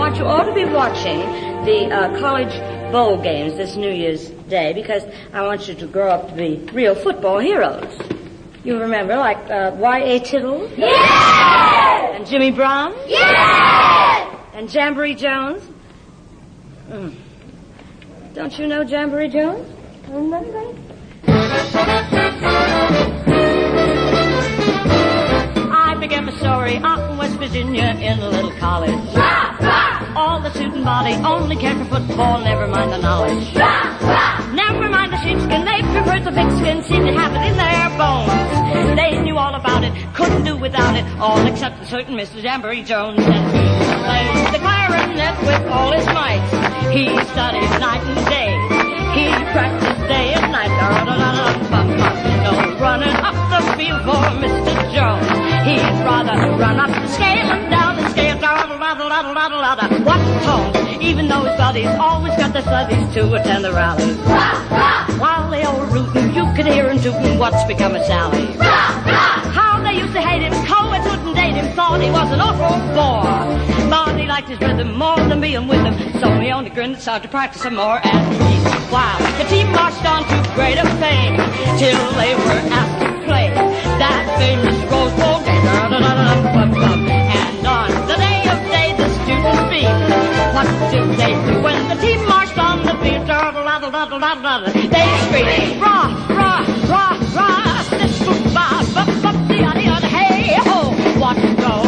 March, you ought to be watching the college bowl games this New Year's Day because I want you to grow up to be real football heroes. You remember, like Y.A. Tittle? Yes! And Jimmy Brown? Yes! And Jamboree Jones? Don't you know Jamboree Jones? Remember? I began my story out in West Virginia in a little college. All the student body only cared for football, never mind the knowledge. Never mind the sheepskin, they preferred the pigskin, seemed to have it in their bones. They knew all about it, couldn't do without it, all except a certain Mr. Jamboree Jones. And he played the clarinet with all his might. He studied night and day. He practiced day and night. No running up the field for Mr. Jones. He'd rather run up the scale and down the scale. What tones? Even though his buddies always got their studies to attend the rallies. While they all were rooting, you could hear him tooting what's become of Sally. How they used to hate him, co-eds wouldn't date him, thought he was an awful bore. Thought he liked his rhythm more than being with him, so he only grinned and started to practice some more. And while the team marched on to greater fame, till they were asked to play that famous Rose Bowl game. And on the day of day, the students beat. What did they do when the team marched on the field? They screamed, rah, rah, rah, rah, hey, ho, what go?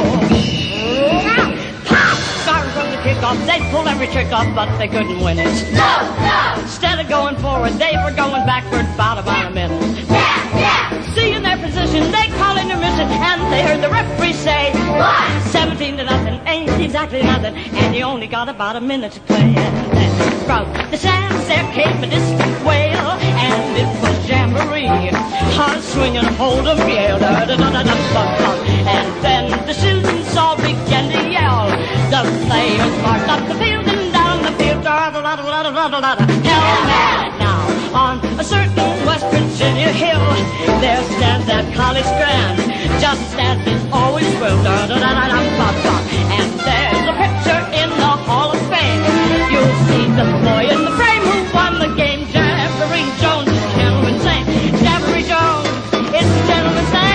Starting from the kickoff, they pulled every trick off, but they couldn't win it. Instead of going forward, they were going backward about a minute. Seeing their position, they called intermission, and they heard the referee say, 17-0, ain't exactly nothing, and you only got about a minute to play. And then from the stands there came a distant wail, and it was Jamboree, swinging a hold of Yale. And then the students all began to yell. The players marched up the field and down the field. Hell now, on a certain West Virginia hill, there stands that college grand, just as it always will. And there's a picture in the Hall of Fame. You'll see the boy in the frame who won the game. Jamboree Jones is the gentleman's name. Jamboree Jones is the gentleman's name.